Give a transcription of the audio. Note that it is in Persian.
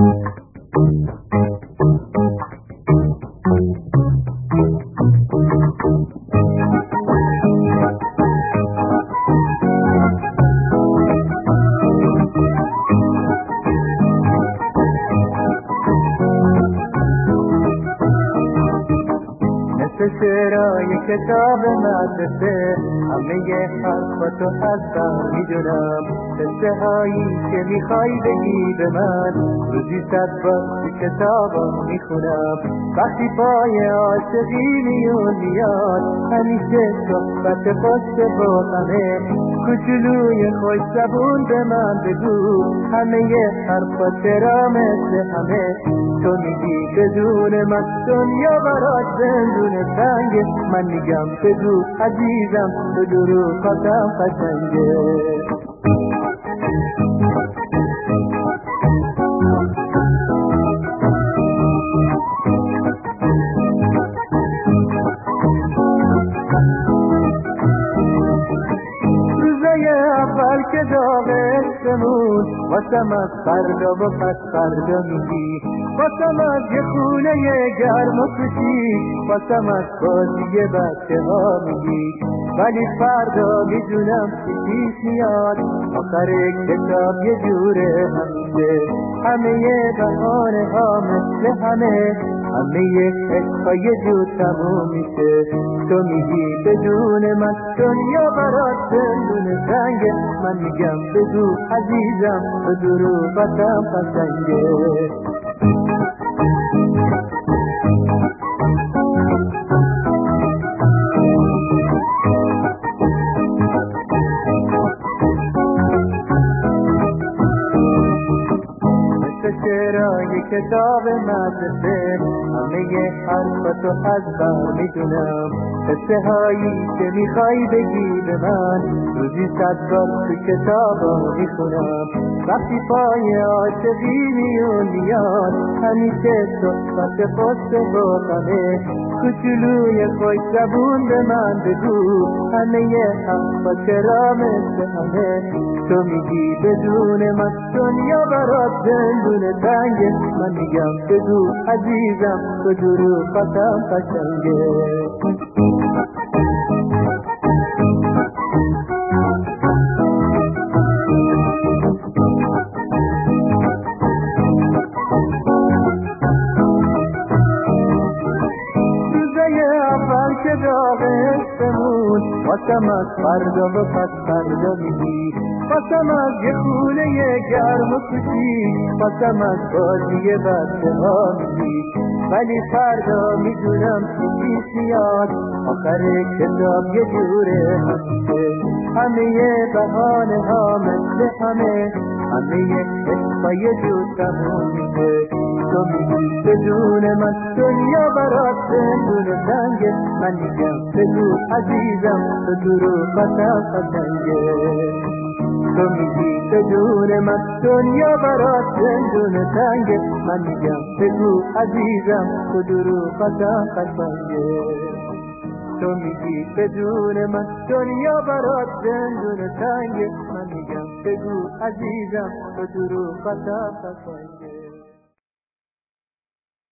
شعرهای کتاب مدرسه همه حرفاتو از بر میدونم، قصه هایی که میخوای بگی به من روزی 100 بار تو کتابا میخونم. وقتی پای عاشقی میاد همیشه صحبت خوش با همه، کوچولوی خوش زبون به من بگو همه حرفا چرا مثل همه. تو میگی بدون من دنیا برات زندون تنگه، من میگم بگو عزیزم تو دروغاتم قشنگه. اول که داغ عشقمون واسم از فردا و پس فردا میگی، واسم از یه خونه گرم و خوشی، واسم از بازی بچه ها میگی. ولی فردا میدونم چی پیش میاد، آخر کتاب یه جوره همیشه، همه بهانه ها مثل همه عشقا یه جور تموم میشه. تو میگی بدون من دنیا برات زندون تنگه، من میگم بگو عزیزم تو دروغاتم قشنگه. شعرهای کتاب مدرسه همه حرفاتو از بر میدونم، قصه هایی که میخوای بگی به من روزی 100 بار تو کتابا میخونم. وقتی پای عاشقی میاد همیشه صحبت خوش با همه، کوچولوی خوش زبون به من بگو همه حرفا چرا مثل همه. تو میگی بدون من دنیا برات زندون تنگه، من میگم بگو عزیزم تو دروغاتم قشنگه. اول که داغ عشقمون واسم از فردا و پس فردا میگی، واسم از یه خونه گرم و خوشی، واسم از بازی بچه ها میگی. ولی فردا میدونم چی پیش میاد، آخر کتاب یه جوره همیشه، همه بهانه ها مثل همه عشقا یه جور تموم میشه. تو میگی بدون من دنیا برات زندون تنگه، من میگم بگو عزیزم تو دروغاتم قشنگه. تو میگی بدون من دنیا برات زندون تنگه، من میگم بگو عزیزم تو دروغاتم قشنگه. تو میگی بدون من دنیا برات زندون تنگه، من میگم بگو عزیزم تو دروغاتم قشنگه.